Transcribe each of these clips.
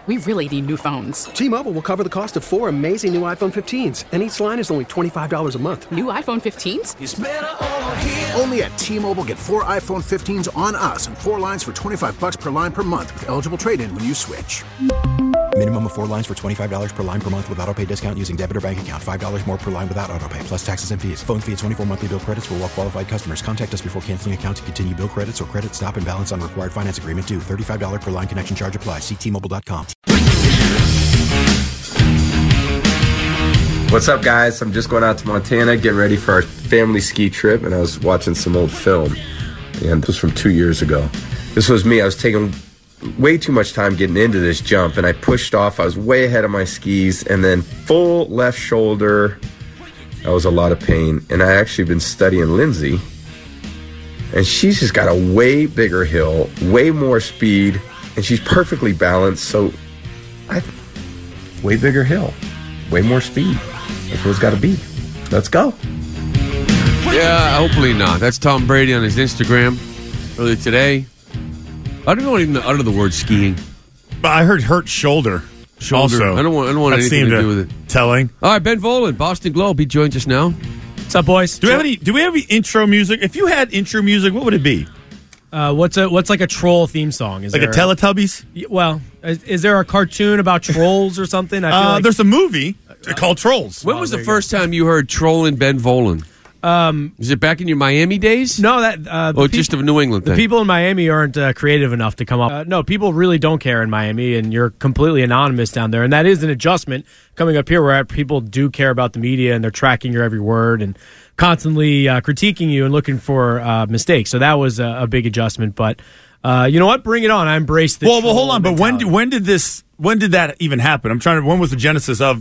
We really need new phones. T-Mobile will cover the cost of 4 amazing new iPhone 15s, and each line is only $25 a month. New iPhone 15s? It's better over here. Only at T-Mobile, get 4 iPhone 15s on us and 4 lines for $25 per line per month with eligible trade-in when you switch. Minimum of 4 lines for $25 per line per month with autopay discount using debit or bank account. $5 more per line without autopay, plus taxes and fees. Phone fee at 24 monthly bill credits for well-qualified customers. Contact us before canceling account to continue bill credits or credit stop and balance on required finance agreement due. $35 per line connection charge applies. See T-Mobile.com. What's up, guys? I'm just going out to Montana, getting ready for our family ski trip, and I was watching some old film, and this was from 2 years ago. This was me. I was taking way too much time getting into this jump, and I pushed off. I was way ahead of my skis, and then full left shoulder. That was a lot of pain, and I actually been studying Lindsay, and she's just got a way bigger hill, way more speed, and she's perfectly balanced, so way bigger hill, way more speed. That's what it's got to be. Let's go. Yeah, hopefully not. That's Tom Brady on his Instagram earlier today. I don't know even utter the word skiing. But I heard hurt shoulder. Also. I don't want anything to do with it. Telling. All right, Ben Volen, Boston Globe. He joins us now. What's up, boys? Do we have any intro music? If you had intro music, what would it be? What's like a troll theme song? Is like there a Teletubbies? Well, is there a cartoon about trolls or something? I feel like there's a movie called Trolls. When was the first time you heard trolling Ben Volen? Is it back in your Miami days? No, just a New England thing? The people in Miami aren't creative enough to come up. No, people really don't care in Miami, and you're completely anonymous down there. And that is an adjustment coming up here where people do care about the media, and they're tracking your every word and constantly critiquing you and looking for mistakes. So that was a big adjustment. But you know what? Bring it on. I embrace this. Well, hold on. But when did that even happen? When was the genesis of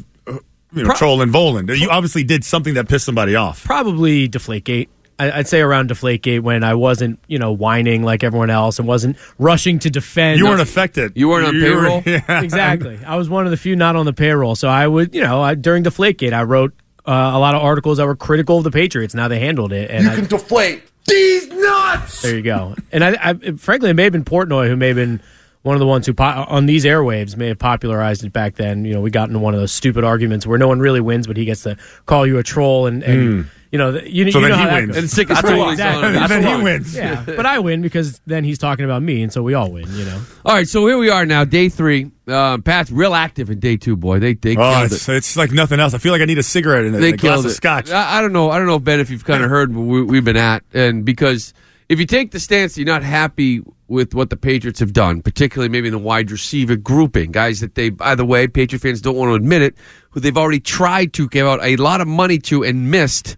Troll and Volen? You obviously did something that pissed somebody off. Probably Deflategate. I'd say around Deflategate when I wasn't, whining like everyone else and wasn't rushing to defend. You weren't affected. You weren't on payroll? Yeah. Exactly. I was one of the few not on the payroll. So I would, during Deflategate, I wrote a lot of articles that were critical of the Patriots and how they handled it. And you can deflate these nuts! There you go. And I frankly, it may have been Portnoy who may have been one of the ones who, on these airwaves, may have popularized it back then. We got into one of those stupid arguments where no one really wins, but he gets to call you a troll, and so then he wins. And sick of trolling. Exactly. And then he wins. Yeah, but I win because then he's talking about me, and so we all win. All right, so here we are now, day 3. Pat's real active in day 2, boy. They killed it. It's like nothing else. I feel like I need a cigarette and a glass of scotch. I don't know, Ben, if you've kind of heard what we've been at, and because if you take the stance that you're not happy with what the Patriots have done, particularly maybe in the wide receiver grouping, guys that they, by the way, Patriot fans don't want to admit it, who they've already tried to give out a lot of money to and missed,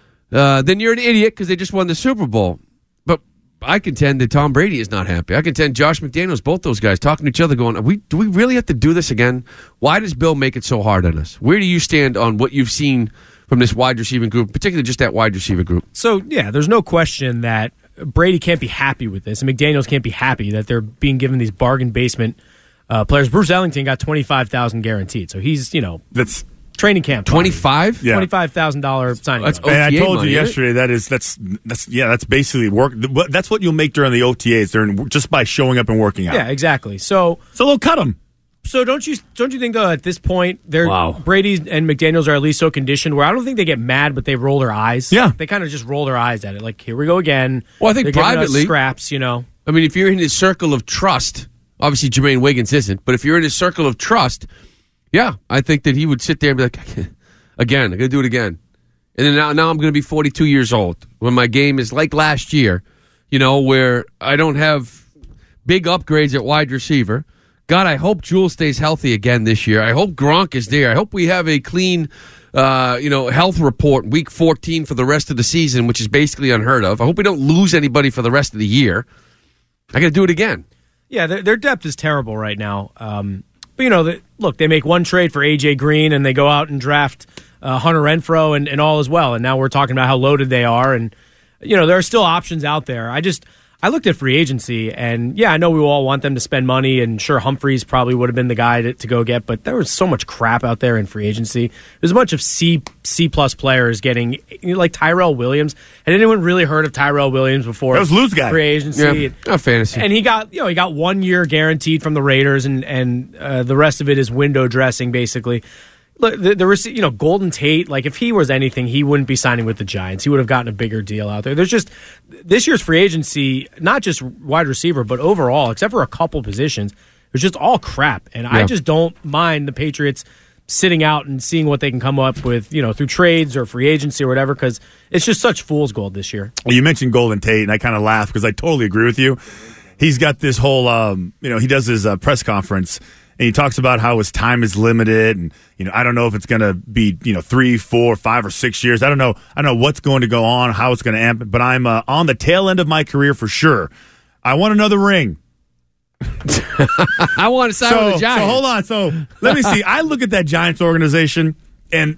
then you're an idiot because they just won the Super Bowl. But I contend that Tom Brady is not happy. I contend Josh McDaniels, both those guys talking to each other going, do we really have to do this again? Why does Bill make it so hard on us? Where do you stand on what you've seen from this wide receiving group, particularly just that wide receiver group? So, yeah, there's no question that Brady can't be happy with this, and McDaniels can't be happy that they're being given these bargain basement players. Bruce Ellington got $25,000 guaranteed, so he's that's training camp. 25? Yeah. $25,000 signing. That's bonus. And I told money, you yesterday that's basically work. That's what you'll make during the OTAs just by showing up and working out. Yeah, exactly. So they'll cut them. So don't you think though at this point Wow. Brady and McDaniels are at least so conditioned where I don't think they get mad, but they roll their eyes. Yeah, they kind of just roll their eyes at it. Like, here we go again. Well, I think they're giving us privately scraps. I mean, if you're in his circle of trust, obviously Jermaine Wiggins isn't, but if you're in his circle of trust, yeah, I think that he would sit there and be like, again, I'm going to do it again. And then now I'm going to be 42 years old when my game is like last year, where I don't have big upgrades at wide receiver. God, I hope Jules stays healthy again this year. I hope Gronk is there. I hope we have a clean, health report week 14 for the rest of the season, which is basically unheard of. I hope we don't lose anybody for the rest of the year. I got to do it again. Yeah, their depth is terrible right now. But, look, they make one trade for A.J. Green, and they go out and draft Hunter Renfrow and all as well. And now we're talking about how loaded they are. And, there are still options out there. I looked at free agency, and yeah, I know we all want them to spend money, and sure, Humphreys probably would have been the guy to go get, but there was so much crap out there in free agency. There's a bunch of C+ players getting, like Tyrell Williams. Had anyone really heard of Tyrell Williams before? That was Lou's guy. Free agency. Yeah, fantasy. And he got 1 year guaranteed from the Raiders, and the rest of it is window dressing, basically. Look, Golden Tate, like if he was anything, he wouldn't be signing with the Giants. He would have gotten a bigger deal out there. There's just this year's free agency, not just wide receiver, but overall, except for a couple positions, it's just all crap. And I just don't mind the Patriots sitting out and seeing what they can come up with, through trades or free agency or whatever, because it's just such fool's gold this year. Well, you mentioned Golden Tate, and I kind of laugh because I totally agree with you. He's got this whole, he does his press conference. And he talks about how his time is limited, and I don't know if it's going to be 3, 4, 5, or 6 years. I don't know what's going to go on, how it's going to end. But I'm on the tail end of my career for sure. I want another ring. I want to sign with the Giants. So hold on. So let me see. I look at that Giants organization, and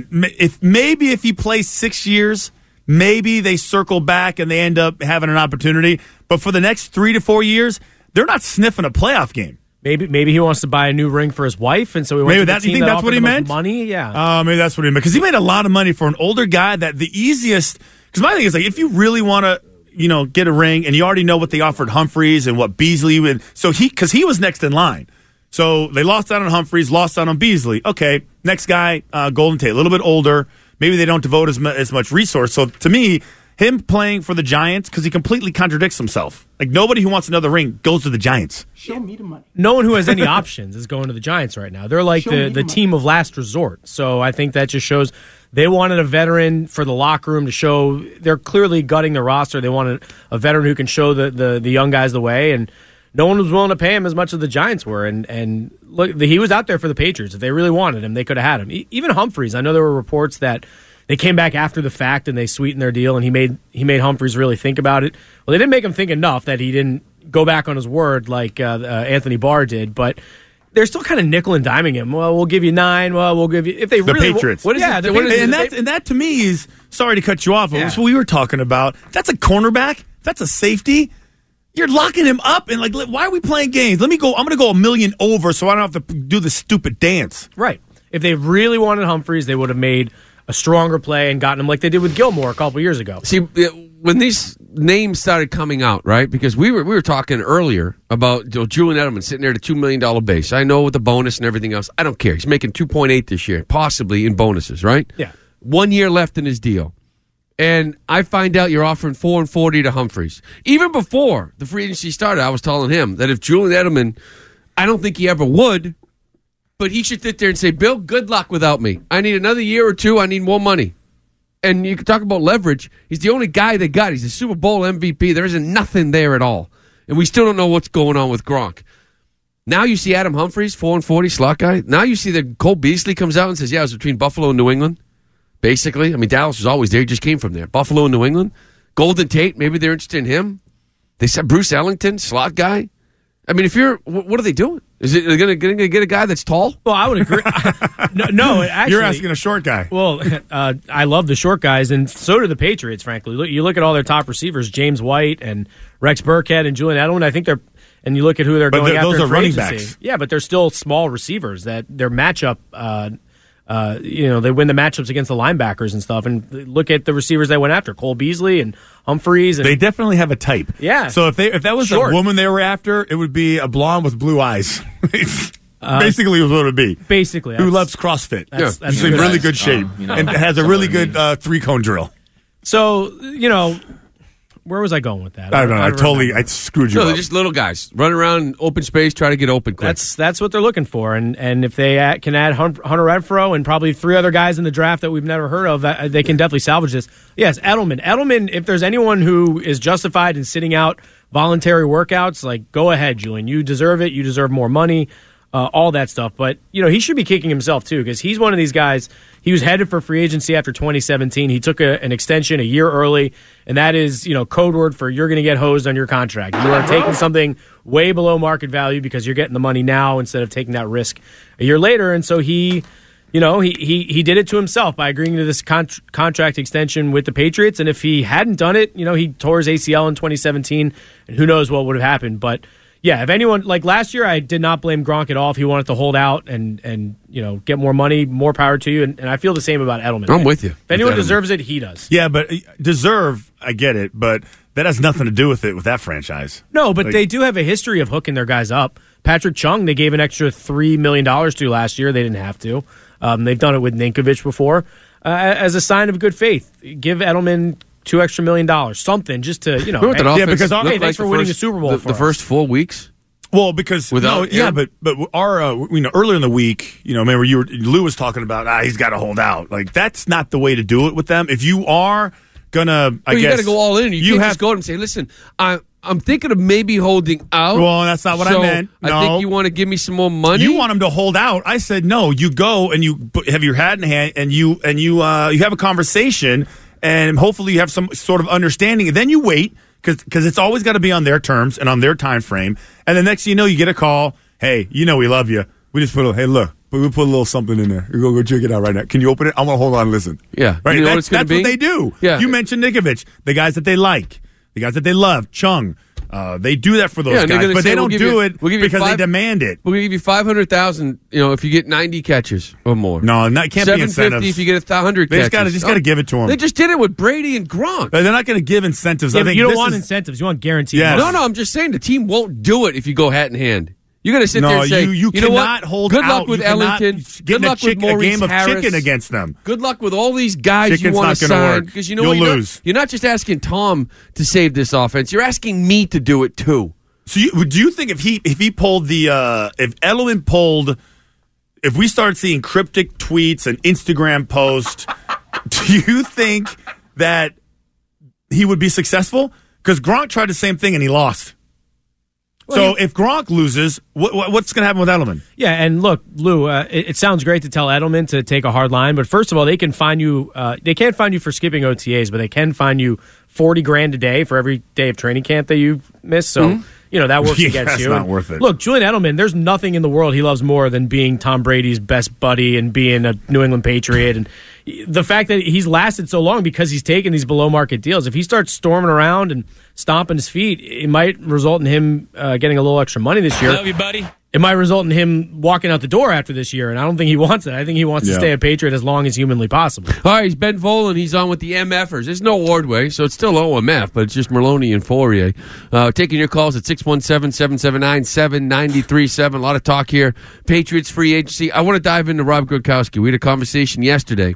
if he plays 6 years, maybe they circle back and they end up having an opportunity. But for the next 3 to 4 years, they're not sniffing a playoff game. Maybe he wants to buy a new ring for his wife, and so he went to the team you think that that's what he meant? Money, yeah. Maybe that's what he meant, because he made a lot of money for an older guy. That the easiest. Because my thing is, like, if you really want to, get a ring, and you already know what they offered Humphreys and what Beasley would. So because he was next in line, so they lost out on Humphreys, lost out on Beasley. Okay, next guy, Golden Tate, a little bit older. Maybe they don't devote as much resource. So to me, him playing for the Giants, because he completely contradicts himself. Like, nobody who wants another ring goes to the Giants. Show me the money. No one who has any options is going to the Giants right now. They're like the team of last resort. So I think that just shows they wanted a veteran for the locker room to show they're clearly gutting the roster. They wanted a veteran who can show the young guys the way, and no one was willing to pay him as much as the Giants were. And look, he was out there for the Patriots. If they really wanted him, they could have had him. Even Humphreys, I know there were reports that they came back after the fact and they sweetened their deal, and he made Humphreys really think about it. Well, they didn't make him think enough that he didn't go back on his word like Anthony Barr did, but they're still kind of nickel and diming him. Well, we'll give you 9. Well, we'll give you if they the really Patriots. What is it? And that to me is, sorry to cut you off. That's what we were talking about. That's a cornerback. That's a safety. You're locking him up, and why are we playing games? I'm going to go $1 million over, so I don't have to do the stupid dance. Right. If they really wanted Humphreys, they would have made a stronger play and gotten him like they did with Gilmore a couple years ago. See, when these names started coming out, right? Because we were talking earlier about Julian Edelman sitting there at a $2 million base. I know with the bonus and everything else. I don't care. He's making 2.8 this year, possibly in bonuses, right? Yeah. 1 year left in his deal. And I find out you're offering $4 and $40 to Humphreys. Even before the free agency started, I was telling him that if Julian Edelman, I don't think he ever would, but he should sit there and say, Bill, good luck without me. I need another year or two. I need more money. And you can talk about leverage. He's the only guy they got. He's a Super Bowl MVP. There isn't nothing there at all. And we still don't know what's going on with Gronk. Now you see Adam Humphreys, 4 and 40, slot guy. Now you see that Cole Beasley comes out and says, yeah, it was between Buffalo and New England. Basically. I mean, Dallas was always there. He just came from there. Buffalo and New England. Golden Tate, maybe they're interested in him. They said Bruce Ellington, slot guy. I mean, what are they doing? Is it going to get a guy that's tall? Well, I would agree. No, actually, you're asking a short guy. Well, I love the short guys, and so do the Patriots. Frankly, you look at all their top receivers: James White and Rex Burkhead and Julian Edelman. I think they're, and you look at who they're going after. Those are running agency. Backs. Yeah, but they're still small receivers. That their matchup. They win the matchups against the linebackers and stuff. And look at the receivers they went after: Cole Beasley and Humphreys. And they definitely have a type. Yeah. So if that was Short. a woman they were after, it would be a blonde with blue eyes. Basically, was what it would be. Basically, who loves CrossFit? That's She's in really good shape and has a really good 3-cone drill. So where was I going with that? I don't know. I screwed you up. They're just little guys. Run around in open space, try to get open quick. That's what they're looking for. And if they can add Hunter Renfrow and probably 3 other guys in the draft that we've never heard of, they can definitely salvage this. Yes, Edelman. Edelman, if there's anyone who is justified in sitting out voluntary workouts, go ahead, Julian. You deserve it. You deserve more money. All that stuff. But, he should be kicking himself, too, because he's one of these guys. He was headed for free agency after 2017. He took an extension a year early, and that is, code word for you're going to get hosed on your contract. You are taking something way below market value because you're getting the money now instead of taking that risk a year later. And so he he did it to himself by agreeing to this contract extension with the Patriots. And if he hadn't done it, he tore his ACL in 2017, and who knows what would have happened. But yeah, if anyone, like last year, I did not blame Gronk at all. If he wanted to hold out and get more money, more power to you. And I feel the same about Edelman. I'm with you. If anyone deserves it, he does. Yeah, but deserve, I get it, but that has nothing to do with that franchise. No, but they do have a history of hooking their guys up. Patrick Chung, they gave an extra $3 million to last year. They didn't have to. They've done it with Ninkovich before as a sign of good faith. Give Edelman $2 extra million, something just to because thanks for winning the Super Bowl. The first 4 weeks. Well, because but our earlier in the week, remember Lou was talking about he's got to hold out. Like that's not the way to do it with them. If you are gonna, you got to go all in. You can't just go and say, listen, I'm thinking of maybe holding out. Well, that's not what I meant. No. I think you want to give me some more money. You want him to hold out. I said no. You go and you have your hat in hand and you have a conversation and hopefully you have some sort of understanding. And then you wait because it's always got to be on their terms and on their time frame. And the next thing you know, you get a call. Hey, we love you. We just put hey, look. But we put a little something in there. Go check it out right now. Can you open it? I'm going to hold on and listen. Yeah. Right. That's what they do. Yeah. You mentioned Ninkovich, the guys that they like, the guys that they love, Chung. They do that for those guys, but they don't do it because they demand it. We'll give you $500,000, if you get 90 catches or more. No, it can't be incentives. $750 if you get 100 catches. They just got to give it to them. They just did it with Brady and Gronk. They're not going to give incentives. Yeah, I think you don't want incentives. You want guaranteed. Yes. No, I'm just saying the team won't do it if you go hat in hand. You're going to sit there and say, you know cannot what? hold Good out. luck with Ellington. Good luck with Maurice a game of Harris. chicken against them. Good luck with all these guys Chicken's you want to sign. Because you'll lose. You're not just asking Tom to save this offense. You're asking me to do it too. So do you think if he pulled if Edelman pulled, if we start seeing cryptic tweets and Instagram posts, do you think that he would be successful? Because Gronk tried the same thing and he lost. So if Gronk loses, what's going to happen with Edelman? Yeah, and look, Lou, it sounds great to tell Edelman to take a hard line, but first of all, they can fine you. They can't fine you for skipping OTAs, but they can fine you $40,000 a day for every day of training camp that you miss. So that works against you. That's not worth it. Look, Julian Edelman, there's nothing in the world he loves more than being Tom Brady's best buddy and being a New England Patriot. And the fact that he's lasted so long because he's taken these below market deals. If he starts storming around and stomping his feet, it might result in him getting a little extra money this year. Love you, buddy. It might result in him walking out the door after this year, and I don't think he wants it. I think he wants to stay a Patriot as long as humanly possible. All right, he's Ben Volen. He's on with the MFers. There's no Ordway, so it's still OMF, but it's just Merloni and Fourier. Taking your calls at 617-779-7937. A lot of talk here. Patriots free agency. I want to dive into Rob Gronkowski. We had a conversation yesterday.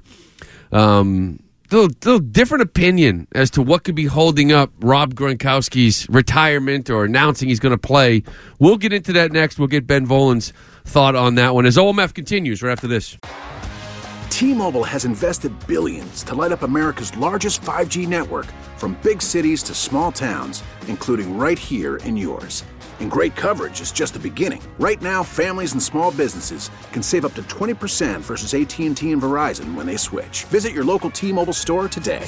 Little different opinion as to what could be holding up Rob Gronkowski's retirement or announcing he's going to play. We'll get into that next. We'll get Ben Volen's thought on that one as OMF continues right after this. T-Mobile has invested billions to light up America's largest 5G network, from big cities to small towns, including right here in yours. And great coverage is just the beginning. Right now, families and small businesses can save up to 20% versus AT&T and Verizon when they switch. Visit your local T-Mobile store today.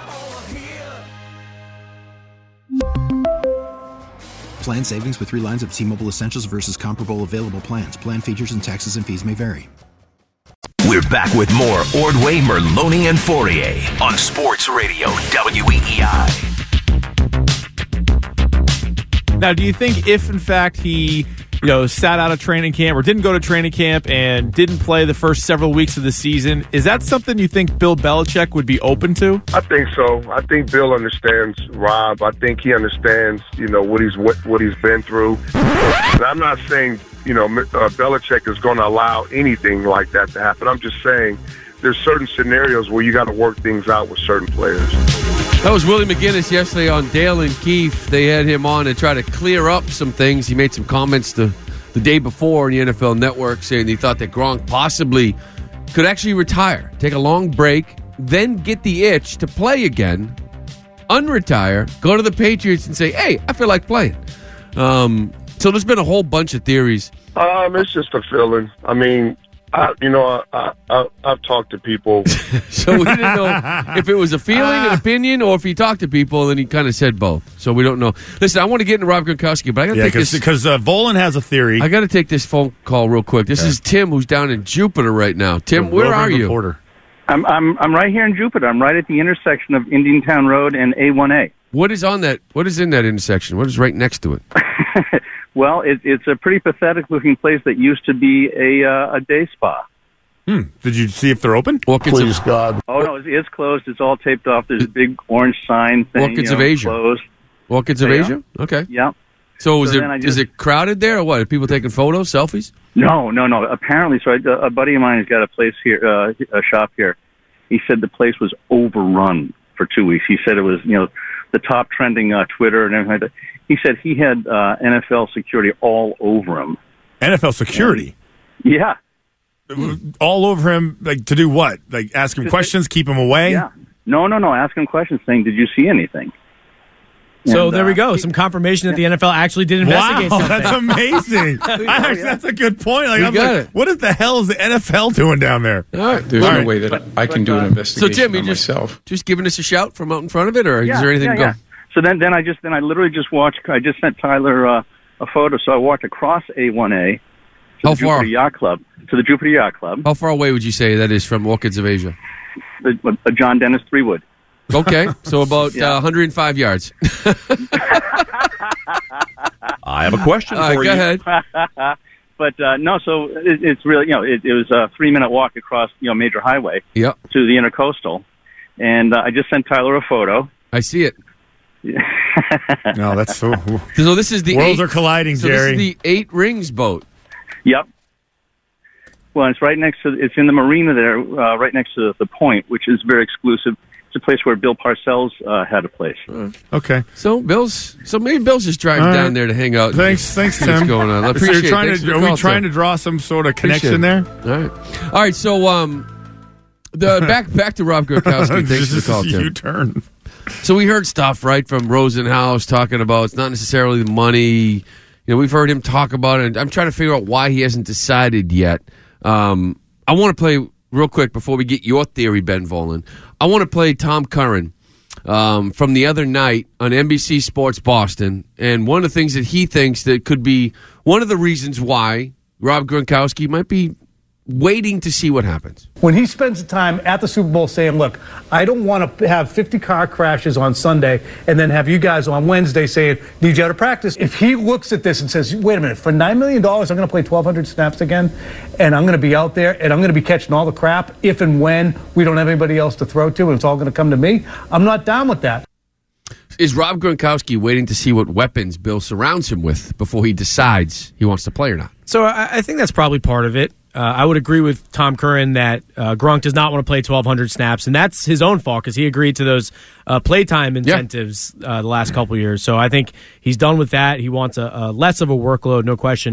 Plan savings with 3 lines of T-Mobile Essentials versus comparable available plans. Plan features and taxes and fees may vary. We're back with more Ordway, Merloni, and Fourier on Sports Radio WEEI. Now, do you think if, in fact, he, sat out of training camp or didn't go to training camp and didn't play the first several weeks of the season, is that something you think Bill Belichick would be open to? I think so. I think Bill understands Rob. I think he understands, what he's been through. And I'm not saying, Belichick is going to allow anything like that to happen. I'm just saying there's certain scenarios where you got to work things out with certain players. That was Willie McGinnis yesterday on Dale and Keefe. They had him on to try to clear up some things. He made some comments the day before on the NFL Network saying he thought that Gronk possibly could actually retire, take a long break, then get the itch to play again, unretire, go to the Patriots and say, hey, I feel like playing. So there's been a whole bunch of theories. It's just a feeling. I mean, I've talked to people. So we didn't know if it was a feeling, an opinion, or if he talked to people and he kind of said both. So we don't know. Listen, I want to get into Rob Gronkowski, but I got to take this because Volan has a theory. I got to take this phone call real quick. This is Tim, who's down in Jupiter right now. Tim, where are you? Reporter. I'm right here in Jupiter. I'm right at the intersection of Indiantown Road and A1A. What is on that? What is in that intersection? What is right next to it? Well, it's a pretty pathetic-looking place that used to be a day spa. Did you see if they're open? Please, God. Oh, no, it's closed. It's all taped off. There's a big orange sign saying, Orchids of Asia. Closed. Orchids of Asia? Okay. Yeah. So is it crowded there, or what? Are people taking photos, selfies? No. Apparently, so a buddy of mine has got a place here, a shop here. He said the place was overrun for 2 weeks. He said it was, the top trending Twitter and everything like that. He said he had NFL security all over him. NFL security? Yeah. All over him, like to do what? Like ask him questions, keep him away? Yeah. No. Ask him questions saying, did you see anything? So there we go. Some confirmation that the NFL actually did investigate something. That's amazing. That's a good point. What the hell is the NFL doing down there? All right. There's no way that I can do an investigation so Tim, you myself. Just giving us a shout from out in front of it, or is there anything to go? So then I literally just watched. I just sent Tyler a photo. So I walked across A1A to the Jupiter Yacht Club. To the Jupiter Yacht Club. How far away would you say that is from Orchids of Asia? A John Dennis 3-wood. Okay, so about 105 yards. I have a question for you. Go ahead. But no, so it's really, it was a 3-minute walk across, major highway to the Intercoastal, and I just sent Tyler a photo. I see it. No, that's so. So this is the worlds are colliding, Jerry. This is the 8 Rings boat. Yep. Well, it's right next to. It's in the marina there, right next to the Point, which is very exclusive. It's a place where Bill Parcells had a place. Okay. So maybe Bill's just driving down there to hang out. Thanks, Tim. What's going on? I appreciate it. Are we trying to draw some sort of connection there? All right. So back to Rob Gronkowski. Thanks for the call, Tim. U-turn. So we heard stuff right from Rosenhaus talking about it's not necessarily the money. We've heard him talk about it. And I'm trying to figure out why he hasn't decided yet. I want to play real quick before we get your theory, Ben Volan. I want to play Tom Curran from the other night on NBC Sports Boston, and one of the things that he thinks that could be one of the reasons why Rob Gronkowski might be waiting to see what happens. When he spends the time at the Super Bowl saying, look, I don't want to have 50 car crashes on Sunday and then have you guys on Wednesday saying, need you out of practice. If he looks at this and says, wait a minute, for $9 million, I'm going to play 1,200 snaps again, and I'm going to be out there, and I'm going to be catching all the crap if and when we don't have anybody else to throw to, and it's all going to come to me, I'm not down with that. Is Rob Gronkowski waiting to see what weapons Bill surrounds him with before he decides he wants to play or not? So I think that's probably part of it. I would agree with Tom Curran that Gronk does not want to play 1,200 snaps, and that's his own fault because he agreed to those playtime incentives the last couple of years. So I think he's done with that. He wants a less of a workload, no question.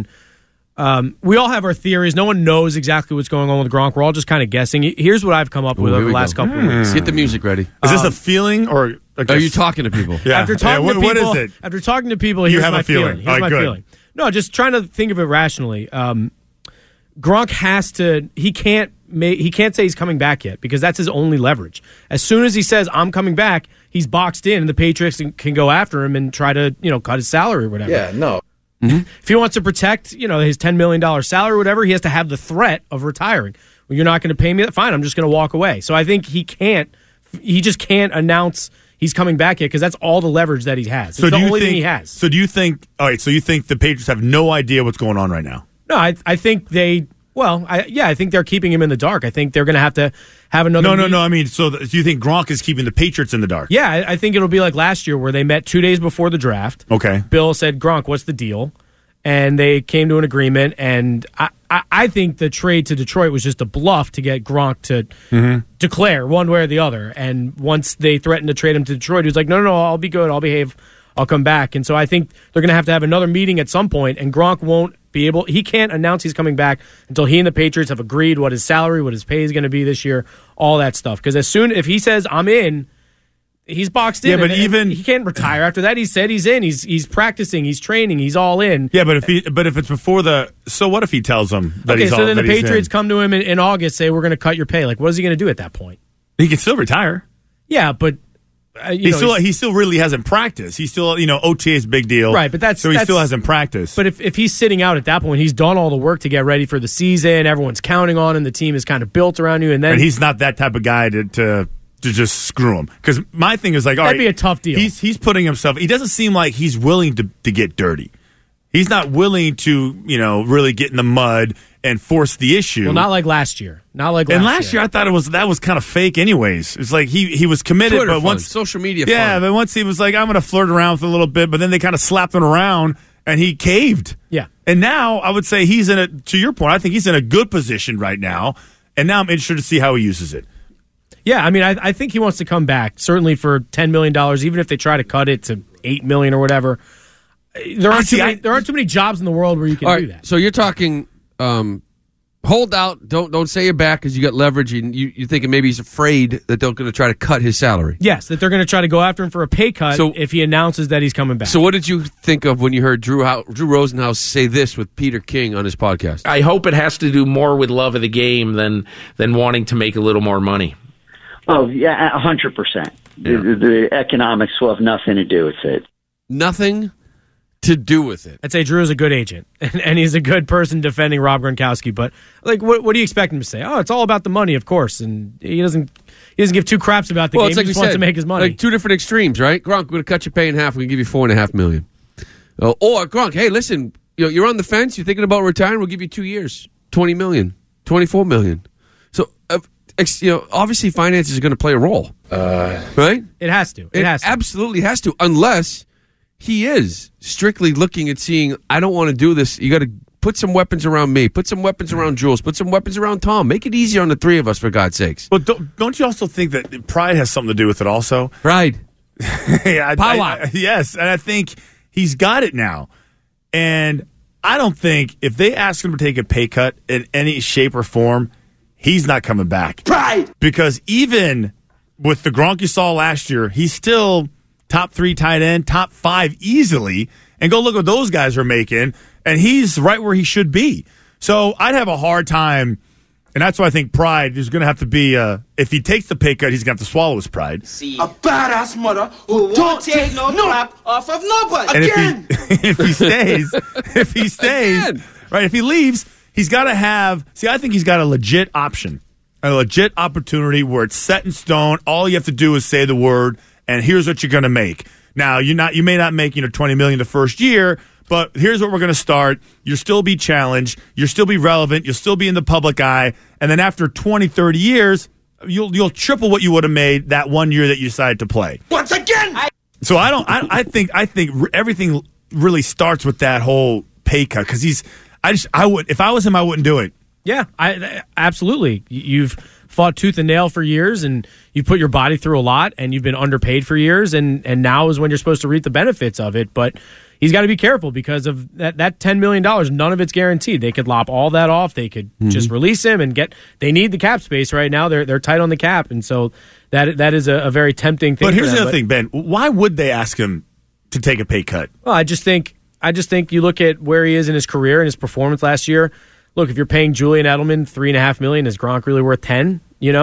We all have our theories. No one knows exactly what's going on with Gronk. We're all just kind of guessing. Here's what I've come up with over the last couple of weeks. Get the music ready. Is this a feeling or are you talking to people? Yeah. After talking to people, what is it? After talking to people, here's my feeling. Here's my feeling. No, just trying to think of it rationally. Gronk has to. He can't say he's coming back yet because that's his only leverage. As soon as he says I'm coming back, he's boxed in, and the Patriots can go after him and try to cut his salary or whatever. Yeah, no. Mm-hmm. If he wants to protect his $10 million salary or whatever, he has to have the threat of retiring. Well, you're not going to pay me that. Fine, I'm just going to walk away. So I think he just can't announce he's coming back yet because that's all the leverage that he has. It's the only thing he has. So do you think? All right. So you think the Patriots have no idea what's going on right now? No, I think they. Well, I think they're keeping him in the dark. I think they're going to have another. No. I mean, so do you think Gronk is keeping the Patriots in the dark? Yeah, I think it'll be like last year where they met 2 days before the draft. Okay. Bill said, Gronk, what's the deal? And they came to an agreement. And I think the trade to Detroit was just a bluff to get Gronk to declare one way or the other. And once they threatened to trade him to Detroit, he was like, no, I'll be good. I'll behave. I'll come back. And so I think they're going to have another meeting at some point, and Gronk won't be able. He can't announce he's coming back until he and the Patriots have agreed what his salary, what his pay is going to be this year, all that stuff. Because if he says I'm in, He's boxed in. Yeah, but even he can't retire after that. He said he's in. He's practicing. He's training. He's all in. Yeah, but if it's before so what if he tells them that he's all? Okay, so then the Patriots come to him in August, say we're going to cut your pay. Like, what is he going to do at that point? He can still retire. Yeah, but he still really hasn't practiced. He's still OTA is a big deal, right? But he still hasn't practiced. But if he's sitting out at that point, he's done all the work to get ready for the season. Everyone's counting on him. The team is kind of built around you, and he's not that type of guy to just screw him. Because my thing is like, all right, that'd be a tough deal. He's putting himself. He doesn't seem like he's willing to get dirty. He's not willing to really get in the mud and force the issue. Well, not like last year. And last year I thought that was kind of fake. Anyways, it's like he was committed, Twitter but once social media, but once he was like, I'm going to flirt around with a little bit, but then they kind of slapped him around and he caved. Yeah. And now I would say he's to your point, I think he's in a good position right now. And now I'm interested to see how he uses it. Yeah, I mean, I think he wants to come back, certainly for $10 million, even if they try to cut it to $8 million or whatever. There aren't too many jobs in the world where you can do that. So you're talking hold out, don't say you're back because you got leverage, and you're thinking maybe he's afraid that they're going to try to cut his salary. Yes, that they're going to try to go after him for a pay cut if he announces that he's coming back. So what did you think of when you heard Drew Rosenhaus say this with Peter King on his podcast? I hope it has to do more with love of the game than wanting to make a little more money. Oh, yeah, 100%. Yeah. The economics will have nothing to do with it. Nothing to do with it. I'd say Drew is a good agent, and he's a good person defending Rob Gronkowski. But like, what do you expect him to say? Oh, it's all about the money, of course, and he doesn't give two craps about the game. It's like he just wants to make his money. Like two different extremes, right? Gronk, we're going to cut your pay in half. We can give you $4.5 million. Or Gronk, hey, listen, you're on the fence. You're thinking about retiring. We'll give you 2 years, $20 million, $24 million. So. Obviously finances are going to play a role, right? It has to. It absolutely has to, unless he is strictly looking at seeing, I don't want to do this. You got to put some weapons around me, put some weapons around Jules, put some weapons around Tom. Make it easier on the three of us, for God's sakes. But don't you also think that pride has something to do with it also? Pride. Yes, and I think he's got it now. And I don't think if they ask him to take a pay cut in any shape or form, he's not coming back. Pride! Because even with the Gronk you saw last year, he's still top 3 tight end, top 5 easily. And go look what those guys are making, and he's right where he should be. So I'd have a hard time, and that's why I think pride is going to have to be, if he takes the pay cut, he's going to have to swallow his pride. See, a badass mother who won't take no crap off of nobody. And Again! if he stays, right, if he leaves, he's got to have, I think he's got a legit option, a legit opportunity where it's set in stone. All you have to do is say the word, and here's what you're going to make. Now, you may not make $20 million the first year, but here's what we're going to start. You'll still be challenged. You'll still be relevant. You'll still be in the public eye. And then after 20, 30 years, you'll triple what you would have made that 1 year that you decided to play. Once again! So I think everything really starts with that whole pay cut, because if I was him, I wouldn't do it. Yeah, absolutely. You've fought tooth and nail for years, and you put your body through a lot, and you've been underpaid for years, and now is when you're supposed to reap the benefits of it. But he's got to be careful because of that $10 million. None of it's guaranteed. They could lop all that off. They could just release him and they need the cap space right now. They're tight on the cap, and so that is a very tempting thing. But here's the other thing, Ben. Why would they ask him to take a pay cut? Well, I just think you look at where he is in his career and his performance last year. Look, if you're paying Julian Edelman $3.5 million, is Gronk really worth 10?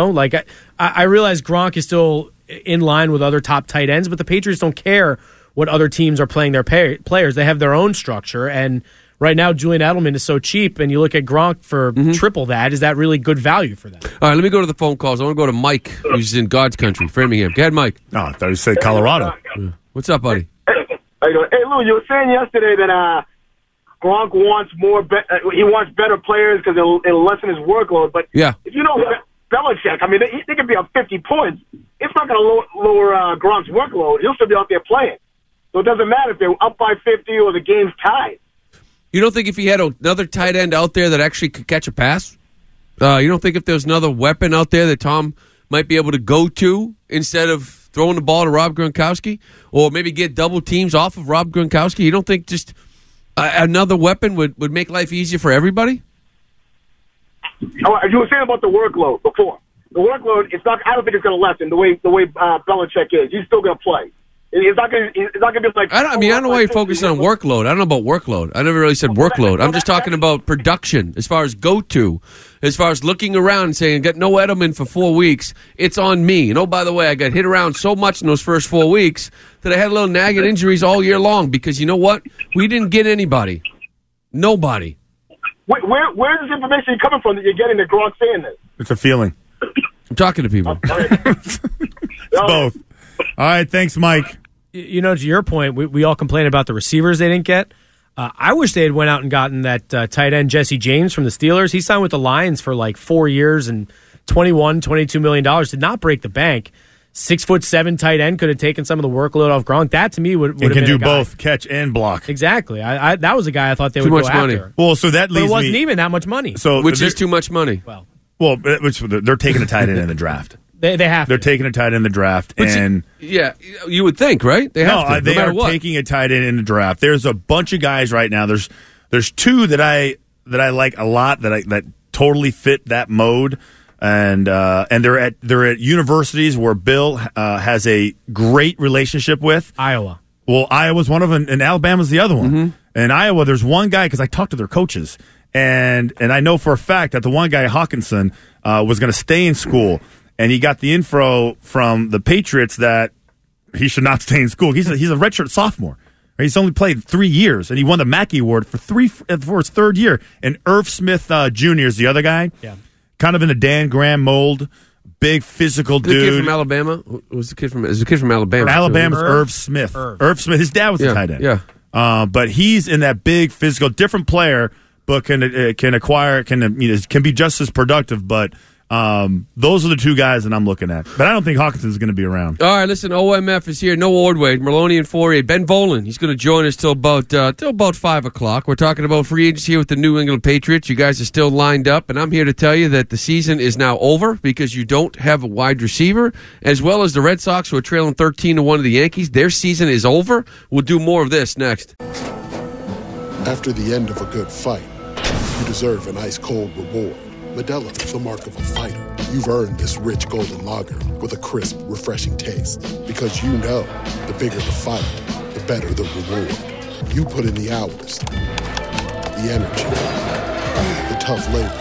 I realize Gronk is still in line with other top tight ends, but the Patriots don't care what other teams are playing their players. They have their own structure, and right now Julian Edelman is so cheap, and you look at Gronk for triple that. Is that really good value for them? All right, let me go to the phone calls. I want to go to Mike, who's in God's country, Framingham. Go ahead, Mike. Oh, I thought you said Colorado. What's up, buddy? Hey, Lou, you were saying yesterday that Gronk wants he wants better players because it'll lessen his workload. But if you know Belichick, I mean, they could be up 50 points. It's not going to lower Gronk's workload. He'll still be out there playing. So it doesn't matter if they're up by 50 or the game's tied. You don't think if he had another tight end out there that actually could catch a pass? You don't think if there's another weapon out there that Tom might be able to go to instead of throwing the ball to Rob Gronkowski? Or maybe get double teams off of Rob Gronkowski? You don't think just another weapon would make life easier for everybody? Oh, you were saying about the workload before. the workload, it's not. I don't think it's going to lessen the way Belichick is. He's still going to play. It's not going to be like. I don't know why you're focusing on workload. I don't know about workload. I never really said workload. I'm just talking about production as far as go-to, as far as looking around and saying, "Got no Edelman for 4 weeks. It's on me." And oh, by the way, I got hit around so much in those first 4 weeks that I had a little nagging injuries all year long because you know what? We didn't get anybody. Nobody. Where's this information coming from that you're getting that Gronk's saying this? It's a feeling. I'm talking to people. It's both. All right, thanks, Mike. You know, to your point, we all complain about the receivers they didn't get. I wish they had went out and gotten that tight end Jesse James from the Steelers. He signed with the Lions for like 4 years and $22 million. Did not break the bank. 6'7" tight end could have taken some of the workload off Gronk. That to me would have been can do a guy. both catch and block. Exactly. That was a guy I thought they would much go money. after. Well, so that leaves but it wasn't me, even that much money. So which is too much money. Well, they're taking a tight end in the draft. They have. They're taking a tight end in the draft, and yeah, you would think, right? They have to. they are taking a tight end in the draft. There's a bunch of guys right now. There's two that I like a lot that totally fit that mode, and they're at universities where Bill has a great relationship with. Iowa. Well, Iowa's one of them, and Alabama's the other one. Mm-hmm. In Iowa, there's one guy because I talked to their coaches, and I know for a fact that the one guy Hawkinson was going to stay in school. And he got the info from the Patriots that he should not stay in school. He's a redshirt sophomore. He's only played 3 years, and he won the Mackey Award for his third year. And Irv Smith Jr. is the other guy. Yeah, kind of in a Dan Graham mold, big physical dude. The kid from Alabama. Who's the kid from? Is the kid from Alabama? Alabama's Irv Smith. Irv Smith. His dad was a tight end. Yeah, but he's in that big physical, different player, but can be just as productive, but. Those are the two guys that I'm looking at. But I don't think Hawkinson's going to be around. All right, listen, OMF is here. No Ordway, Merloni and Fourier. Ben Volen, he's going to join us till about 5 o'clock. We're talking about free agency here with the New England Patriots. You guys are still lined up, and I'm here to tell you that the season is now over because you don't have a wide receiver, as well as the Red Sox, who are trailing 13-1 to the Yankees. Their season is over. We'll do more of this next. After the end of a good fight, you deserve an ice-cold reward. Modelo, the mark of a fighter. You've earned this rich golden lager with a crisp, refreshing taste. Because you know, the bigger the fight, the better the reward. You put in the hours, the energy, the tough labor.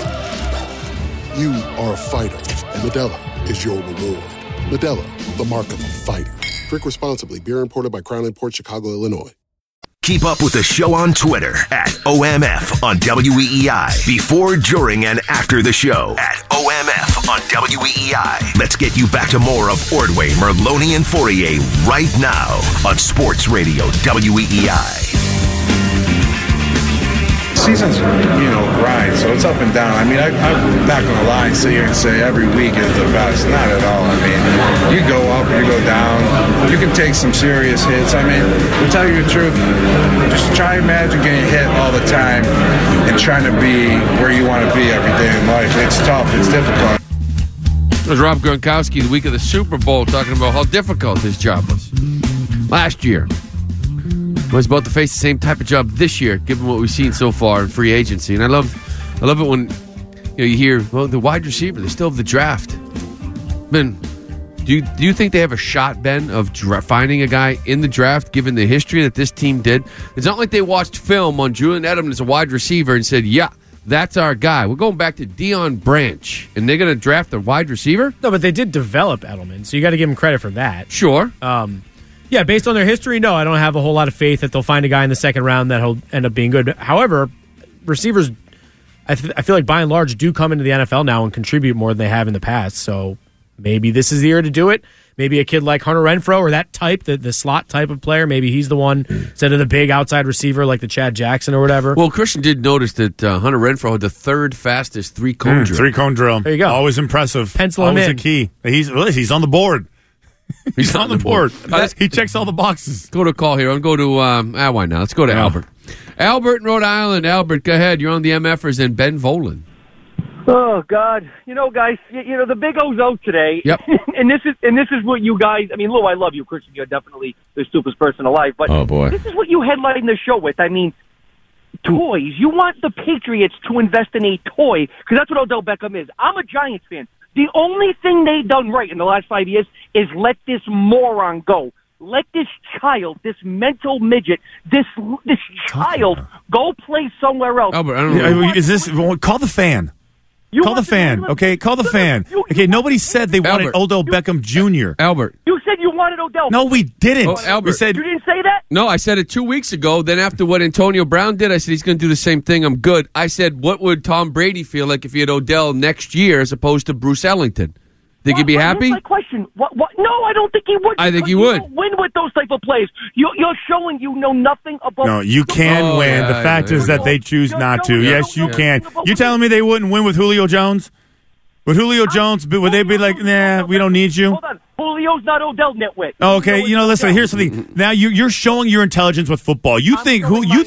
You are a fighter, and Modelo is your reward. Modelo, the mark of a fighter. Drink responsibly. Beer imported by Crown Imports, Chicago, Illinois. Keep up with the show on Twitter at OMF on WEEI. Before, during, and after the show at OMF on WEEI. Let's get you back to more of Ordway, Merloni, and Fourier right now on Sports Radio WEEI. Season's, grind, so it's up and down. I mean, I'm not going to lie and sit here and say every week is the best. Not at all. I mean, you go up, you go down. You can take some serious hits. I mean, to tell you the truth, just try and imagine getting hit all the time and trying to be where you want to be every day in life. It's tough. It's difficult. It was Rob Gronkowski the week of the Super Bowl talking about how difficult his job was last year. Was about to face the same type of job this year, given what we've seen so far in free agency. And I love it when you hear, well, the wide receiver, they still have the draft. Ben, do you think they have a shot, Ben, of finding a guy in the draft, given the history that this team did? It's not like they watched film on Julian Edelman as a wide receiver and said, yeah, that's our guy. We're going back to Deion Branch, and they're going to draft a wide receiver? No, but they did develop Edelman, so you got to give them credit for that. Sure. Yeah, based on their history, no, I don't have a whole lot of faith that they'll find a guy in the second round that'll end up being good. However, receivers, I feel like by and large, do come into the NFL now and contribute more than they have in the past. So maybe this is the year to do it. Maybe a kid like Hunter Renfrow or that type, the slot type of player, maybe he's the one instead of the big outside receiver like the Chad Jackson or whatever. Well, Christian did notice that Hunter Renfrow had the third fastest three-cone drill. Three-cone drill. There you go. Always impressive. Pencil Always him in. a key. He's on the board. He's on the board. He checks all the boxes. Go to a call here. I'll go to why now? Let's go to Albert. Albert in Rhode Island. Albert, go ahead. You're on the MFers and Ben Volen. Oh God, guys, the big O's out today. Yep. and this is what you guys. I mean, Lou, I love you, Christian. You're definitely the stupidest person alive. But oh boy, this is what you headline the show with. I mean, toys. You want the Patriots to invest in a toy because that's what Odell Beckham is. I'm a Giants fan. The only thing they done right in the last 5 years is let this moron go. Let this child, this mental midget, this child go play somewhere else. Albert, I don't know. Is this call the fan? Call the fan, okay? Call the fan. Okay, nobody said they wanted Odell Beckham Jr. Albert. You said you wanted Odell. No, we didn't. Oh, Albert. We said, you didn't say that? No, I said it 2 weeks ago. Then after what Antonio Brown did, I said he's going to do the same thing. I'm good. I said, what would Tom Brady feel like if he had Odell next year as opposed to Bruce Ellington? Think he'd be happy? That's my question. What? No, I don't think he would. I think he would. Don't win with those type of plays. You're showing you know nothing about. No, you can win. The fact is that they choose not to. Yes, you can. You telling me they wouldn't win with Julio Jones? Would Julio Jones, would they be like, nah, we don't need you? Hold on. Julio's not Odell Nitwit. Okay, listen, here's something. Now you're showing your intelligence with football. You think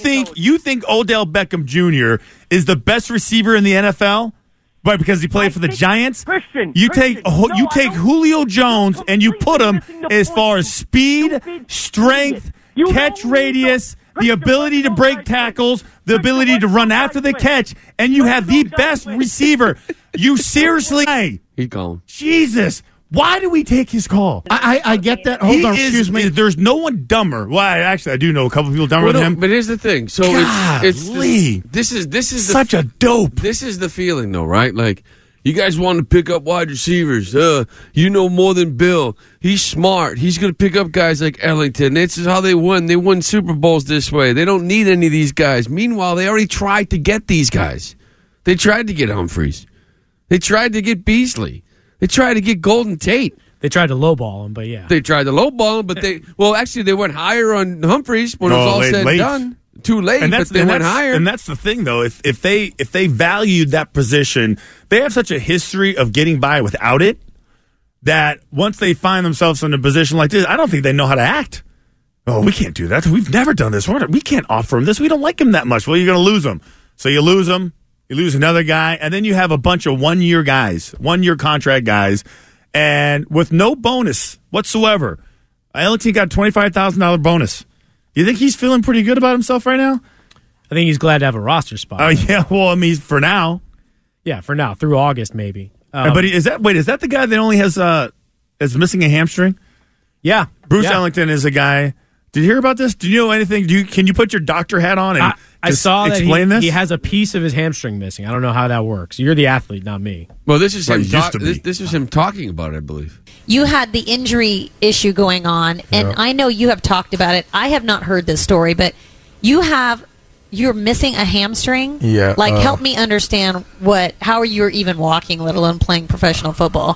Odell Beckham Jr. is the best receiver in the NFL? Right, because he played for the Giants? You take Julio Jones and you put him as far as speed, strength, catch radius, the ability to break tackles, the ability to run after the catch, and you have the best receiver. You seriously... He's gone. Jesus. Why do we take his call? I get that. Hold on, excuse me. There's no one dumber. Well, I do know a couple people dumber than him. But here's the thing. So it's this is such a dope. This is the feeling, though, right? Like, you guys want to pick up wide receivers. You know more than Bill. He's smart. He's going to pick up guys like Ellington. This is how they won. They won Super Bowls this way. They don't need any of these guys. Meanwhile, they already tried to get these guys. They tried to get Humphreys. They tried to get Beasley. They tried to get Golden Tate. They tried to lowball him, but yeah. They tried to lowball him, but they went higher on Humphreys when it was all said and done. Too late, but they went higher. And that's the thing, though. If they valued that position, they have such a history of getting by without it that once they find themselves in a position like this, I don't think they know how to act. Oh, we can't do that. We've never done this. We can't offer him this. We don't like him that much. Well, you're going to lose him. So you lose him. You lose another guy, and then you have a bunch of one-year contract guys, and with no bonus whatsoever. Ellington got a $25,000 bonus. You think he's feeling pretty good about himself right now? I think he's glad to have a roster spot. Oh, yeah. Well, I mean, for now. Yeah, for now. Through August, maybe. But is that the guy that only is missing a hamstring? Yeah. Bruce Ellington is a guy. Did you hear about this? Do you know anything? Can you put your doctor hat on and I saw that this? He has a piece of his hamstring missing. I don't know how that works. You're the athlete, not me. Well, this is him. This is him talking about it, I believe. You had the injury issue going on, and I know you have talked about it. I have not heard this story, but you're missing a hamstring. Yeah. Help me understand how you're even walking, let alone playing professional football.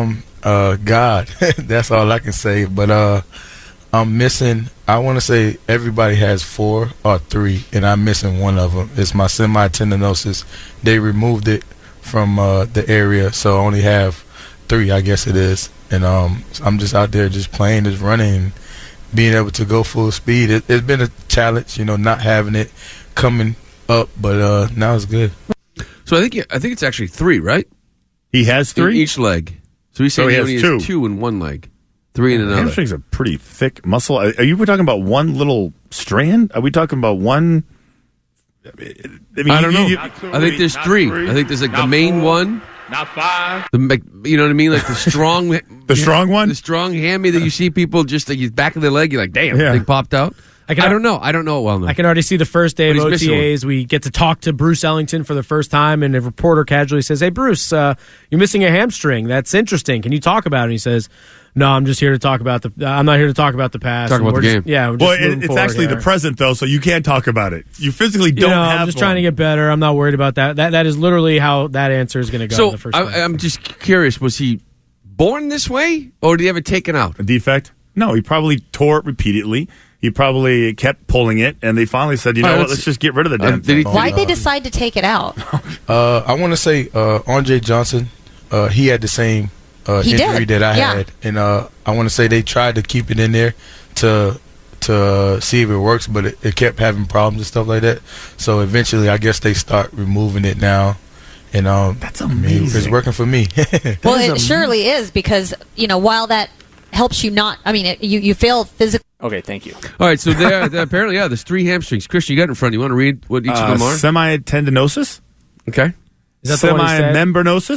God, that's all I can say. But I'm missing. I want to say everybody has 4 or 3, and I'm missing one of them. It's my semitendinosus. They removed it from the area, so I only have 3, I guess it is. And I'm just out there just playing, just running, and being able to go full speed. It's been a challenge, not having it coming up, but now it's good. So I think it's actually 3, right? He has 3? In each leg. So he's saying he only has 2 in one leg. 3 in another. Hamstrings are pretty thick muscle. Are you talking about one little strand? Are we talking about one? I don't know. I think there's 3. I think there's the main one. Not 5. You know what I mean? Like the strong... the strong one? The strong hammy that you see people just like back of their leg. You're like, damn, thing popped out. I don't know. I don't know it well enough. I can already see the first day of OTAs. We get to talk to Bruce Ellington for the first time, and a reporter casually says, "Hey, Bruce, you're missing a hamstring. That's interesting. Can you talk about it?" And he says, "No, I'm just here to talk about I'm not here to talk about the past. Talk about the game." It's actually the present though, so you can't talk about it. You physically don't have. I'm just trying to get better. I'm not worried about that. That is literally how that answer is going to go. So the first I'm just curious. Was he born this way, or did he have it taken out? A defect? No, he probably tore it repeatedly. He probably kept pulling it, and they finally said, what, let's just get rid of the damn thing. Why'd they decide to take it out? I want to say Andre Johnson, he had the same injury that I had. And I want to say they tried to keep it in there to see if it works, but it kept having problems and stuff like that. So eventually, I guess they start removing it now. And that's amazing. It's working for me. Well, it surely is because, while that helps you not, you feel physically. Okay, thank you. All right, so there apparently, there's 3 hamstrings. Chris, you got it in front of you. Want to read what each of them are? Semitendinosus. Okay. Is that the one he said? Semimembranosus.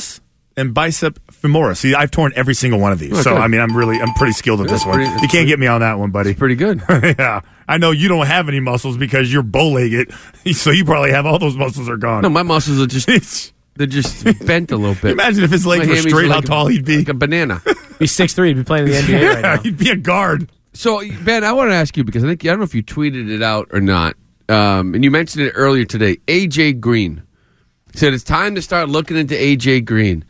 and bicep femoris. See, I've torn every single one of these. Okay. So, I mean, I'm pretty skilled at this one. You can't get me on that one, buddy. Pretty good. Yeah. I know you don't have any muscles because you're bow-legged, so you probably have all those muscles are gone. No, my muscles are just they're just bent a little bit. Imagine if his legs were straight, how tall he'd be. Like a banana. He's 6'3", he'd be playing in the NBA right now. He'd be a guard. So, Ben, I want to ask you, because I don't know if you tweeted it out or not, and you mentioned it earlier today. A.J. Green said it's time to start looking into A.J. Green.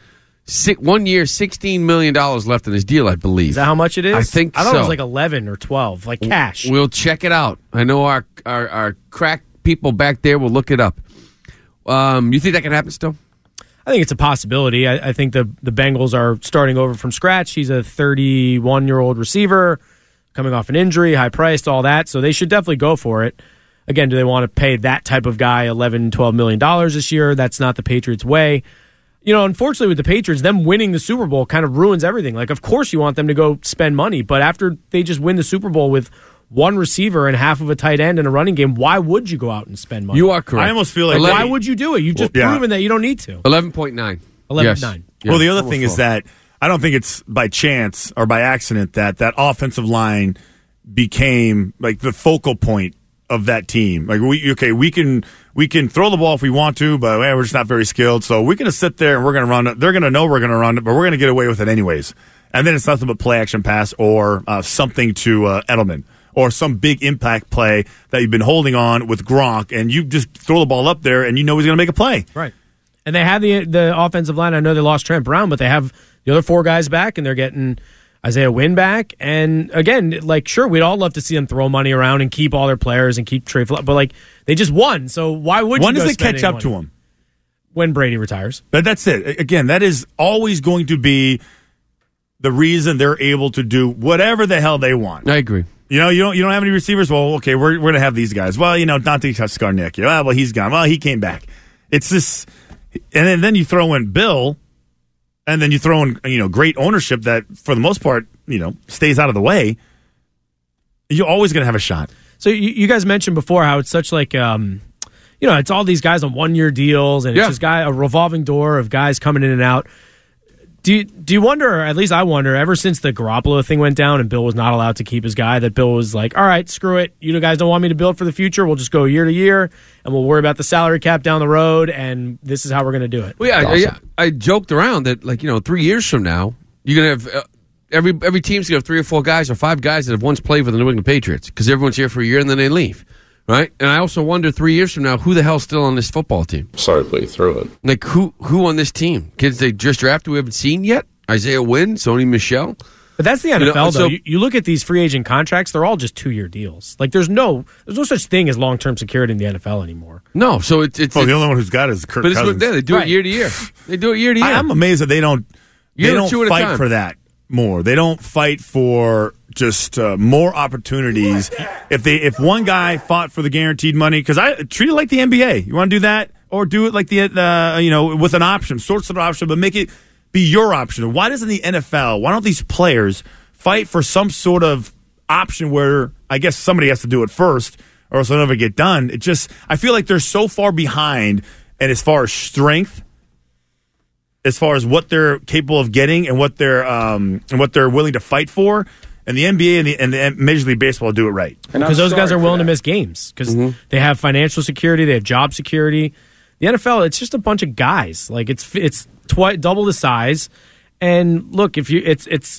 1 year, $16 million left in his deal, I believe. Is that how much it is? I think I thought so. it was like 11 or 12, like cash. We'll check it out. I know our crack people back there will look it up. You think that can happen still? I think it's a possibility. I think the Bengals are starting over from scratch. He's a 31-year-old receiver coming off an injury, high-priced, all that. So they should definitely go for it. Again, do they want to pay that type of guy $11, $12 million this year? That's not the Patriots' way. You know, unfortunately with the Patriots, them winning the Super Bowl kind of ruins everything. Like, of course you want them to go spend money, but after they just win the Super Bowl with one receiver and half of a tight end and a running game, why would you go out and spend money? You are correct. I almost feel like... Why would you do it? You've just proven that you don't need to. 11.9. 11.9. Yes. Well, the other thing is that I don't think it's by chance or by accident that offensive line became like the focal point of that team. Like we can throw the ball if we want to, but we're just not very skilled. So we're going to sit there and we're going to run it. They're going to know we're going to run it, but we're going to get away with it anyways. And then it's nothing but play action pass or something to Edelman or some big impact play that you've been holding on with Gronk, and you just throw the ball up there and you know he's going to make a play. Right. And they have the offensive line. I know they lost Trent Brown, but they have the other four guys back, and they're getting Isaiah Wynn back. And again, like, sure, we'd all love to see them throw money around and keep all their players and keep Trey Flowers, but like they just won, so why would when you? When does it catch up to them? When Brady retires. But that's it. Again, that is always going to be the reason they're able to do whatever the hell they want. I agree. You know, you don't have any receivers. Well, okay, we're going to have these guys. Well, you know, Dante Scarnecchia. Well, he's gone. Well, he came back. It's this, and then you throw in Bill, and then you throw in great ownership that for the most part stays out of the way. You're always going to have a shot. So you guys mentioned before how it's such like it's all these guys on 1 year deals, and it's just a revolving door of guys coming in and out. Do you wonder, or at least I wonder, ever since the Garoppolo thing went down and Bill was not allowed to keep his guy, that Bill was like, all right, screw it. You guys don't want me to build for the future. We'll just go year to year, and we'll worry about the salary cap down the road, and this is how we're going to do it. Well, I joked around that, 3 years from now, you're going to have every team's going to have 3 or 4 guys or 5 guys that have once played for the New England Patriots because everyone's here for a year and then they leave. Right? And I also wonder 3 years from now, who the hell's still on this football team? Sorry to put you through it. Like, who on this team? Kids they just drafted we haven't seen yet? Isaiah Wynn, Sony Michel? But that's the NFL, though. You look at these free agent contracts, they're all just 2 year deals. Like, there's no such thing as long-term security in the NFL anymore. No, so it's the only one who's got it is Kirk Cousins. But they do it year to year. They do it year to year. I'm amazed that they don't fight for that more. They don't fight for just more opportunities. If one guy fought for the guaranteed money, because I treat it like the NBA. You want to do that, or do it like the with an option, sorts of option, but make it be your option. Why doesn't the NFL? Why don't these players fight for some sort of option where I guess somebody has to do it first, or else they'll never get done? I feel like they're so far behind, and as far as strength, as far as what they're capable of getting and what they're willing to fight for. And the NBA and the Major League Baseball do it right. Because those guys are willing to miss games because they have financial security, they have job security. The NFL, it's just a bunch of guys. Like it's double the size. And look, if you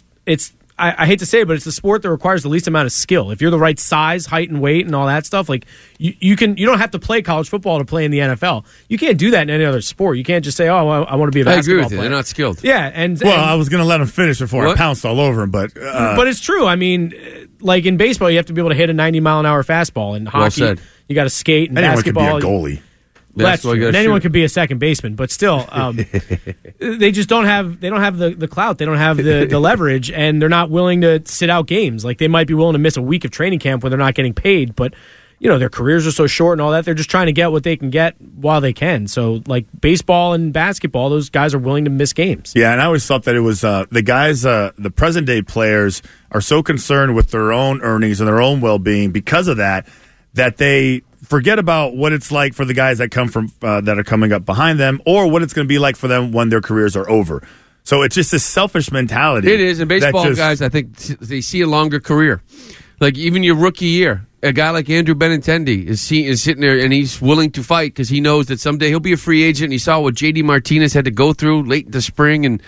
I hate to say it, but it's the sport that requires the least amount of skill. If you're the right size, height, and weight, and all that stuff, like you don't have to play college football to play in the NFL. You can't do that in any other sport. You can't just say, "Oh, I want to be a basketball player." I agree with you. player. They're not skilled. Yeah, I was going to let him finish before I pounced all over him, but it's true. I mean, like in baseball, you have to be able to hit a 90-mile-an-hour fastball. In hockey, you got to skate. And anyone basketball, could be a goalie. That's true. And anyone could be a second baseman, but still, they just don't have the clout. They don't have the leverage, and they're not willing to sit out games. Like they might be willing to miss a week of training camp when they're not getting paid, but their careers are so short and all that. They're just trying to get what they can get while they can. So like baseball and basketball, those guys are willing to miss games. Yeah, and I always thought that it was the guys, the present day players are so concerned with their own earnings and their own well being because of that they forget about what it's like for the guys that come from that are coming up behind them, or what it's going to be like for them when their careers are over. So it's just a selfish mentality. It is, and baseball guys, I think they see a longer career. Like even your rookie year, a guy like Andrew Benintendi is sitting there and he's willing to fight because he knows that someday he'll be a free agent. And he saw what J.D. Martinez had to go through late in the spring, and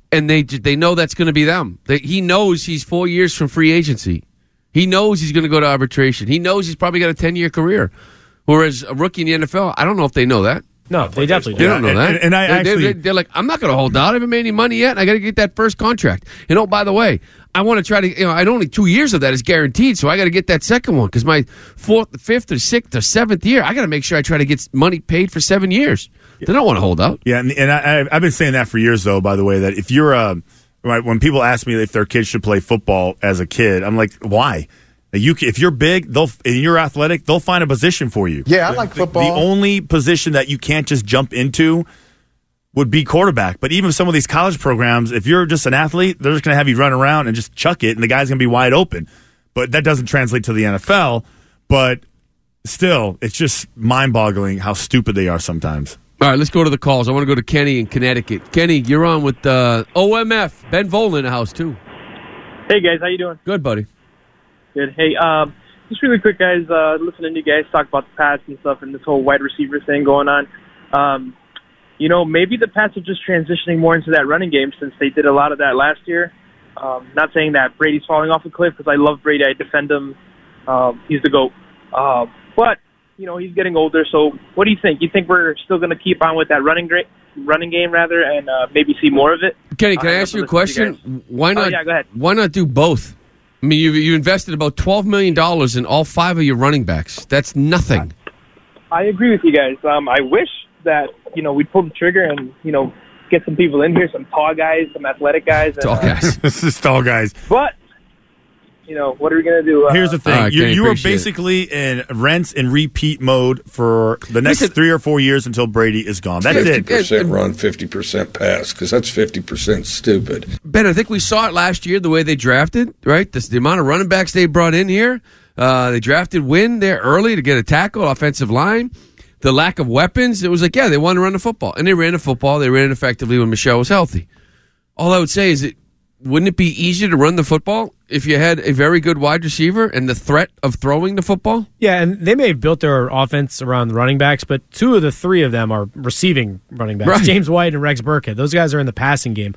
they know that's going to be them. He knows he's 4 years from free agency. He knows he's going to go to arbitration. He knows he's probably got a 10-year career. Whereas a rookie in the NFL, I don't know if they know that. No, they definitely They don't know that. And they're like, I'm not going to hold out. I haven't made any money yet. I got to get that first contract. And oh, by the way, I want to try to, I only 2 years of that is guaranteed, so I got to get that second one because my 4th, 5th, or 6th, or 7th year, I got to make sure I try to get money paid for 7 years. They don't want to hold out. Yeah, and I've been saying that for years, though, by the way, that if you're when people ask me if their kids should play football as a kid, I'm like, why? If you're big, and you're athletic, they'll find a position for you. Yeah, I like football. The only position that you can't just jump into would be quarterback. But even some of these college programs, if you're just an athlete, they're just going to have you run around and just chuck it, and the guy's going to be wide open. But that doesn't translate to the NFL. But still, it's just mind-boggling how stupid they are sometimes. All right, let's go to the calls. I want to go to Kenny in Connecticut. Kenny, you're on with OMF. Ben Volen in the house, too. Hey, guys. How you doing? Good, buddy. Good. Hey, just really quick, guys, listening to you guys talk about the Pats and stuff and this whole wide receiver thing going on. Maybe the Pats are just transitioning more into that running game since they did a lot of that last year. Not saying that Brady's falling off a cliff because I love Brady. I defend him. He's the GOAT. But, he's getting older. So what do you think? You think we're still going to keep on with that running game, and maybe see more of it? Kenny, can I ask you a question? Why not? Yeah, go ahead. Why not do both? I mean, you invested about $12 million in all 5 of your running backs. That's nothing. I agree with you guys. I wish that, we'd pull the trigger and, get some people in here, some tall guys, some athletic guys. Tall guys. This is tall guys. But, what are we going to do? Here's the thing. You are basically in rinse and repeat mode for the next 3 or 4 years until Brady is gone. That's 50% run, 50% pass, because that's 50% stupid. Ben, I think we saw it last year, the way they drafted, right? The amount of running backs they brought in here. They drafted Wynn there early to get a tackle, offensive line. The lack of weapons, it was like, they wanted to run the football. And they ran the football. They ran it effectively when Michelle was healthy. All I would say is wouldn't it be easier to run the football if you had a very good wide receiver and the threat of throwing the football? Yeah, and they may have built their offense around the running backs, but 2 of the 3 of them are receiving running backs. Right. James White and Rex Burkhead. Those guys are in the passing game.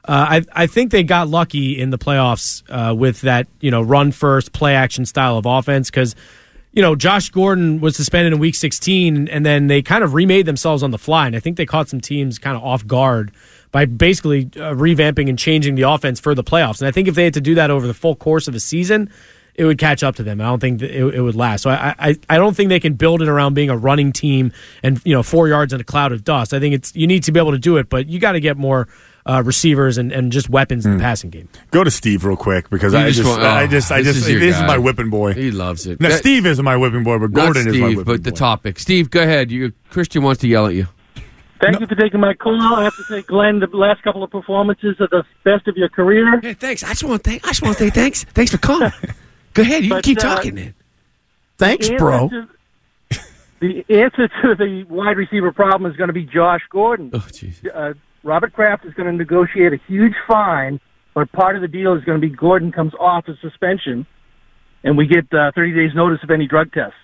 I think they got lucky in the playoffs with that run first, play action style of offense because Josh Gordon was suspended in Week 16, and then they kind of remade themselves on the fly, and I think they caught some teams kind of off guard by basically revamping and changing the offense for the playoffs. And I think if they had to do that over the full course of a season, it would catch up to them. I don't think it would last. So I don't think they can build it around being a running team and 4 yards in a cloud of dust. I think you need to be able to do it, but you got to get more receivers and just weapons in the passing game. Go to Steve real quick because this is my whipping boy. He loves it. Now, Steve isn't my whipping boy, but Gordon is my whipping boy. But the topic. Steve, go ahead. Christian wants to yell at you. Thank you for taking my call. I have to say, Glenn, the last couple of performances are the best of your career. Hey, thanks. I just want to say thanks. Thanks for calling. Go ahead. You can keep talking, man. Thanks, bro. The answer to the wide receiver problem is going to be Josh Gordon. Oh, jeez. Robert Kraft is going to negotiate a huge fine, but part of the deal is going to be Gordon comes off his suspension, and we get 30 days notice of any drug tests.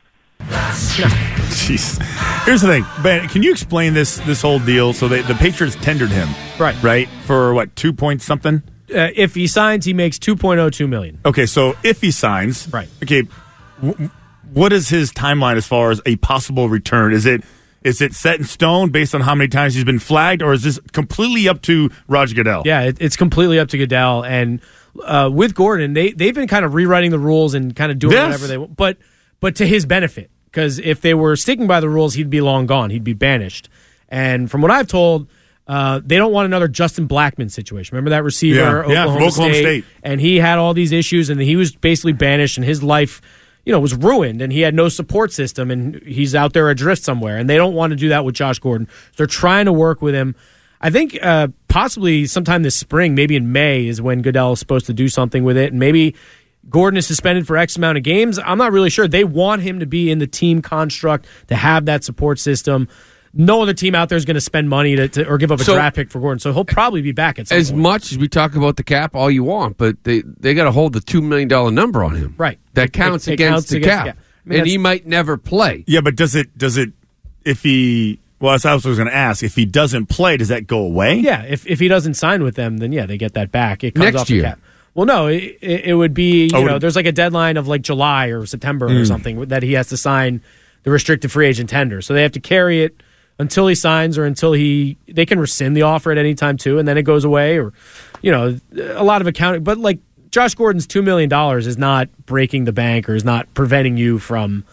Jeez. Here's the thing, Ben. Can you explain this whole deal? So the Patriots tendered him, right, for what, 2 point something? If he signs, he makes $2.02 million. Okay, so if he signs, right? Okay, what is his timeline as far as a possible return? Is it set in stone based on how many times he's been flagged, or is this completely up to Roger Goodell? Yeah, it's completely up to Goodell, and with Gordon, they've been kind of rewriting the rules and kind of doing whatever they want, but to his benefit. Because if they were sticking by the rules, he'd be long gone. He'd be banished. And from what I've told, they don't want another Justin Blackmon situation. Remember that receiver, Oklahoma State? And he had all these issues, and he was basically banished, and his life, was ruined, and he had no support system, and he's out there adrift somewhere. And they don't want to do that with Josh Gordon. So they're trying to work with him. I think possibly sometime this spring, maybe in May, is when Goodell is supposed to do something with it, and maybe Gordon is suspended for X amount of games. I'm not really sure. They want him to be in the team construct, to have that support system. No other team out there is going to spend money to or give up a draft pick for Gordon, so he'll probably be back at some point. As much as we talk about the cap all you want, but they got to hold the $2 million number on him. Right. That counts against the cap. I mean, and he might never play. Yeah, but does it if he well, that's what I was going to ask. If he doesn't play, does that go away? Yeah, if he doesn't sign with them, then they get that back. It comes Next off year. the cap. Well, no, it would be, there's like a deadline of like July or September or something that he has to sign the restricted free agent tender. So they have to carry it until he signs or until they can rescind the offer at any time too, and then it goes away, or, a lot of accounting. But like Josh Gordon's $2 million is not breaking the bank or is not preventing you from,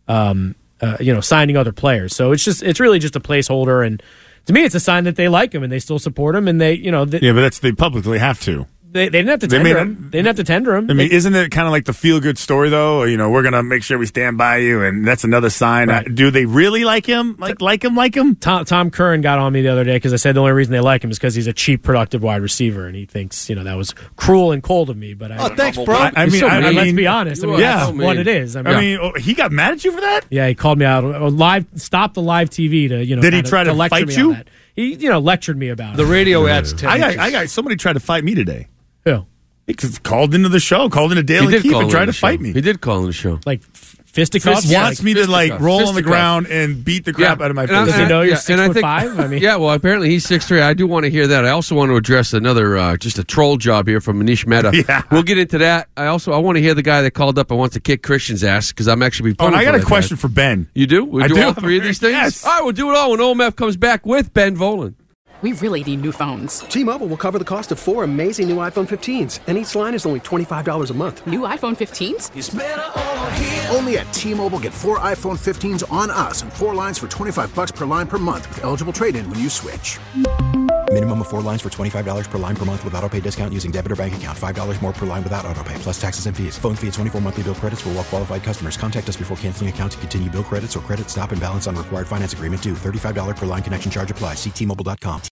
signing other players. So it's really just a placeholder. And to me, it's a sign that they like him and they still support him. And they but they publicly have to. They didn't have to tender him. They didn't have to tender him. I mean, isn't it kind of like the feel-good story, though? We're going to make sure we stand by you, and that's another sign. Right. Do they really like him? Like him? Tom Curran got on me the other day because I said the only reason they like him is because he's a cheap, productive wide receiver, and he thinks, that was cruel and cold of me. But thanks, bro. Let's be honest. That's what it is. He got mad at you for that? Yeah, he called me out. Stopped the live TV to, Did he try to lecture fight me you? on that. He, lectured me about it. The radio ads tell I got somebody tried to fight me today. Who? He called into the show, called into Daily Keith and tried to fight me. He did call in the show. Like fisticuffs? Wants me to roll on the ground and beat the crap out of my face. Does he know you're 6'5"? Yeah, well, apparently he's 6'3". I do want to hear that. I also want to address another, just a troll job here from Manish Mehta. Yeah. We'll get into that. I want to hear the guy that called up and wants to kick Christian's ass because I'm actually I got a question for Ben. You do? We do all three of these things? Yes. All right, we'll do it all when OMF comes back with Ben Volen. We really need new phones. T-Mobile will cover the cost of 4 amazing new iPhone 15s, and each line is only $25 a month. New iPhone 15s? It's better over here. Only at T-Mobile, get 4 iPhone 15s on us and 4 lines for $25 per line per month with eligible trade-in when you switch. Minimum of 4 lines for $25 per line per month with autopay discount using debit or bank account. $5 more per line without autopay, plus taxes and fees. Phone fee at 24 monthly bill credits for well-qualified customers. Contact us before canceling account to continue bill credits or credit stop and balance on required finance agreement due. $35 per line connection charge applies. See T-Mobile.com.